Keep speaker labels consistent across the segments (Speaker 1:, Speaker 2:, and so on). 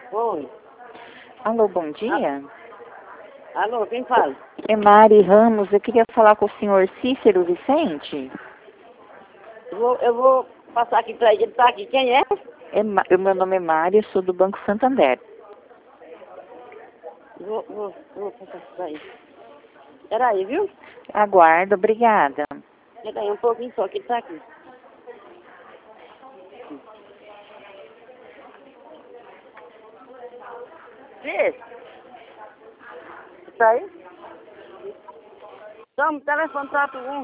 Speaker 1: Oi.
Speaker 2: Alô, bom dia.
Speaker 1: Alô, quem fala?
Speaker 2: É Mari Ramos. Eu queria falar com o senhor Cícero Vicente.
Speaker 1: Eu vou passar aqui pra ele. Ele tá aqui. Quem é?
Speaker 2: O meu nome é Mari, eu sou do Banco Santander.
Speaker 1: Vou passar pra ele. Peraí, viu?
Speaker 2: Aguardo, obrigada.
Speaker 1: Peraí um pouquinho só que ele tá aqui. Vê. Tá aí? Toma, o telefone tá pro um.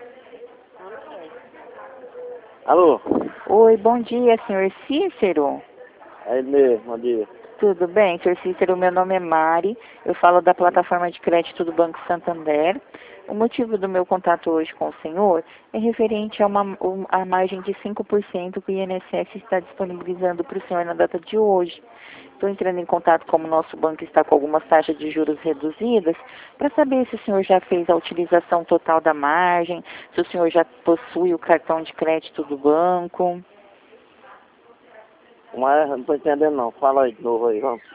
Speaker 1: Alô?
Speaker 2: Oi, bom dia, senhor Cícero.
Speaker 1: É ele mesmo, bom dia.
Speaker 2: Tudo bem, senhor Cícero? Meu nome é Mari. Eu falo da plataforma de crédito do Banco Santander. O motivo do meu contato hoje com o senhor é referente a a margem de 5% que o INSS está disponibilizando para o senhor na data de hoje. Estou entrando em contato como o nosso banco está com algumas taxas de juros reduzidas, para saber se o senhor já fez a utilização total da margem, se o senhor já possui o cartão de crédito do banco.
Speaker 1: Mas não tô entendendo não. Fala aí de novo aí, vamos.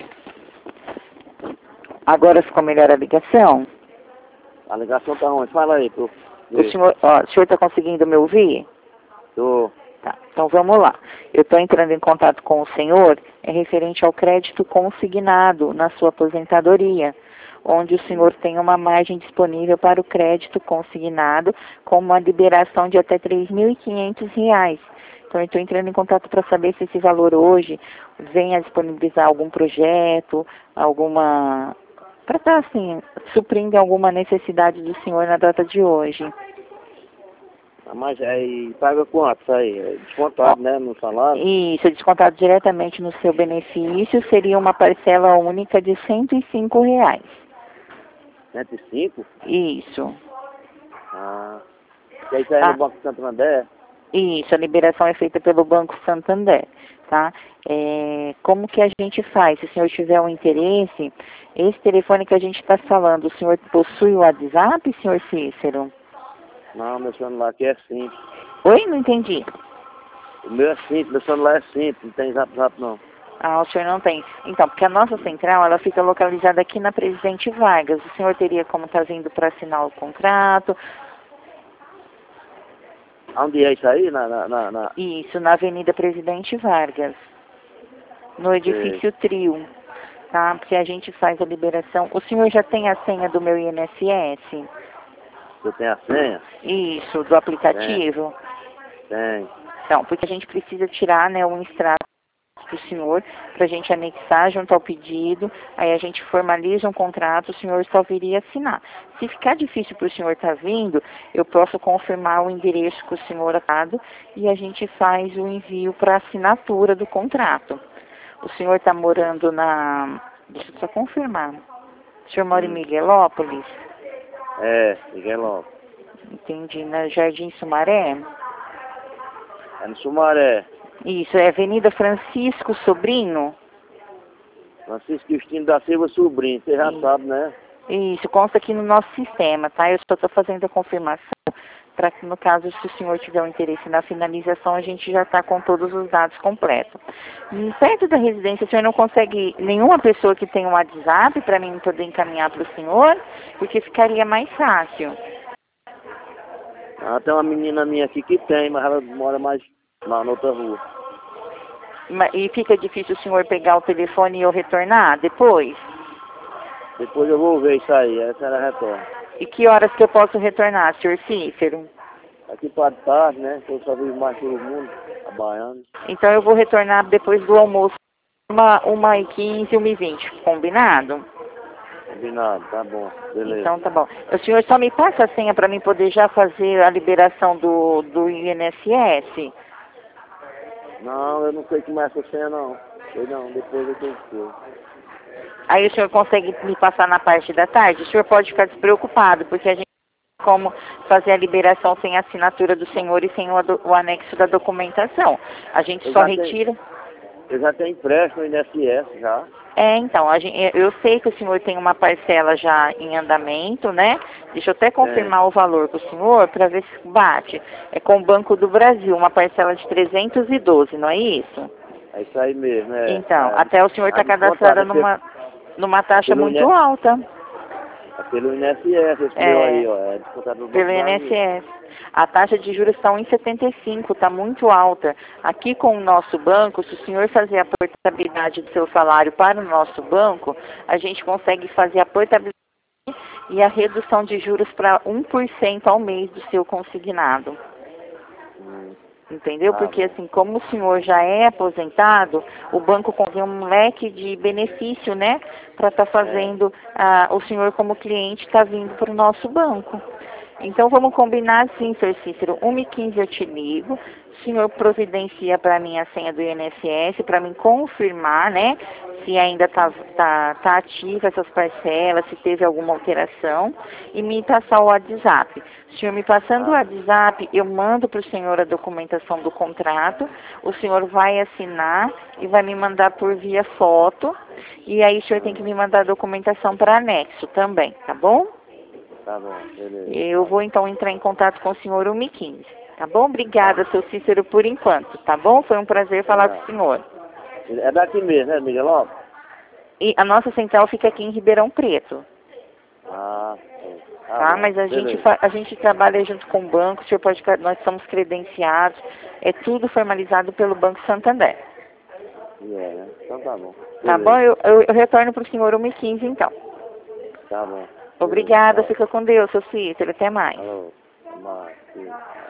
Speaker 2: Agora ficou melhor a ligação?
Speaker 1: A ligação tá ruim. Fala aí, tu.
Speaker 2: O senhor está conseguindo me ouvir?
Speaker 1: Tô.
Speaker 2: Tá, então vamos lá. Eu estou entrando em contato com o senhor referente ao crédito consignado na sua aposentadoria, onde o senhor tem uma margem disponível para o crédito consignado com uma liberação de até R$ 3.500. Então eu estou entrando em contato para saber se esse valor hoje vem a disponibilizar algum projeto, para estar assim, suprindo alguma necessidade do senhor na data de hoje.
Speaker 1: Mas aí paga quanto isso aí? É descontado, né, no salário?
Speaker 2: Isso, descontado diretamente no seu benefício, seria uma parcela única de R$ 105.
Speaker 1: 105?
Speaker 2: Isso.
Speaker 1: Ah. E aí tá aí
Speaker 2: Tá?
Speaker 1: no Banco Santander?
Speaker 2: Isso, a liberação é feita pelo Banco Santander, tá? Como que a gente faz? Se o senhor tiver um interesse, esse telefone que a gente está falando, o senhor possui o WhatsApp, senhor Cícero?
Speaker 1: Não, meu celular aqui é simples.
Speaker 2: Oi, não entendi.
Speaker 1: O meu é simples, meu celular é simples, não tem zap não.
Speaker 2: Ah, o senhor não tem. Então, porque a nossa central, ela fica localizada aqui na Presidente Vargas. O senhor teria como estar vindo para assinar o contrato?
Speaker 1: Onde é isso aí?
Speaker 2: Isso, na Avenida Presidente Vargas, no edifício Trio, tá? Porque a gente faz a liberação. O senhor já tem a senha do meu INSS?
Speaker 1: Você tem a senha?
Speaker 2: Isso, do aplicativo?
Speaker 1: Tem.
Speaker 2: Então, porque a gente precisa tirar, né, um extrato do senhor, para a gente anexar junto ao pedido, aí a gente formaliza um contrato, o senhor só viria assinar. Se ficar difícil para o senhor estar vindo, eu posso confirmar o endereço que o senhor ha dado e a gente faz o envio para assinatura do contrato. O senhor está morando deixa eu só confirmar. O senhor mora em Miguelópolis?
Speaker 1: É, Miguelópolis.
Speaker 2: Entendi, na Jardim Sumaré?
Speaker 1: É no Sumaré.
Speaker 2: Isso, é Avenida Francisco Sobrinho?
Speaker 1: Francisco Justino da Silva Sobrinho, você já sabe, né?
Speaker 2: Isso, consta aqui no nosso sistema, tá? Eu só estou fazendo a confirmação para que, no caso, se o senhor tiver um interesse na finalização, a gente já está com todos os dados completos. Perto da residência, o senhor não consegue nenhuma pessoa que tenha um WhatsApp para mim poder encaminhar para o senhor? Porque ficaria mais fácil.
Speaker 1: Ah, tem uma menina minha aqui que tem, mas ela mora mais lá na outra rua.
Speaker 2: E fica difícil o senhor pegar o telefone e eu retornar depois?
Speaker 1: Depois eu vou ver isso aí, essa era a retorno.
Speaker 2: E que horas que eu posso retornar, senhor Cícero?
Speaker 1: Aqui para tarde, né? Eu só vivo mais pelo mundo, trabalhando.
Speaker 2: Então eu vou retornar depois do almoço, 1h15, 1h20, combinado?
Speaker 1: Combinado, tá bom, beleza.
Speaker 2: Então tá bom. O senhor só me passa a senha para mim poder já fazer a liberação do INSS?
Speaker 1: Não, eu não sei como é essa senha não. Sei não, depois eu tenho que ver.
Speaker 2: Aí o senhor consegue me passar na parte da tarde? O senhor pode ficar despreocupado, porque a gente não tem como fazer a liberação sem a assinatura do senhor e sem o anexo da documentação. A gente só retira...
Speaker 1: Eu já tenho empréstimo no INSS já.
Speaker 2: Então, eu sei que o senhor tem uma parcela já em andamento, né? Deixa eu até confirmar o valor com o senhor para ver se bate. É com o Banco do Brasil, uma parcela de 312, não é isso?
Speaker 1: É isso aí mesmo, é.
Speaker 2: Então,
Speaker 1: É,
Speaker 2: até o senhor está cadastrado numa taxa
Speaker 1: pelo
Speaker 2: muito alta.
Speaker 1: É pelo INSS, esse meu aí, ó. É descontado do
Speaker 2: Pelo
Speaker 1: Banco Brasil.
Speaker 2: INSS. A taxa de juros está 1,75, está muito alta. Aqui com o nosso banco, se o senhor fazer a portabilidade do seu salário para o nosso banco, a gente consegue fazer a portabilidade e a redução de juros para 1% ao mês do seu consignado. Entendeu? Porque assim, como o senhor já é aposentado, o banco tem um leque de benefício, né? Para estar fazendo, o senhor como cliente está vindo para o nosso banco. Então vamos combinar assim, Sr. Cícero, 1h15 eu te ligo, o senhor providencia para mim a senha do INSS, para mim confirmar, né? Se ainda tá ativa essas parcelas, se teve alguma alteração, e me passar o WhatsApp. O senhor me passando o WhatsApp, eu mando para o senhor a documentação do contrato, o senhor vai assinar e vai me mandar por via foto, e aí o senhor tem que me mandar a documentação para anexo também, tá bom?
Speaker 1: Tá bom, beleza.
Speaker 2: Eu vou então entrar em contato com o senhor 1h15, tá bom? Obrigada, seu Cícero, por enquanto, tá bom? Foi um prazer falar com o senhor.
Speaker 1: É daqui mesmo, né, Miguel Lopes?
Speaker 2: E a nossa central fica aqui em Ribeirão Preto. Tá?
Speaker 1: Bom,
Speaker 2: Mas a gente trabalha junto com o banco, o senhor pode, nós somos credenciados, é tudo formalizado pelo Banco Santander.
Speaker 1: Né? Então tá bom.
Speaker 2: Tá bom? Eu retorno para o senhor 1h15 então.
Speaker 1: Tá bom.
Speaker 2: Obrigada, fica com Deus, seu Cícero, até mais.
Speaker 1: Alô,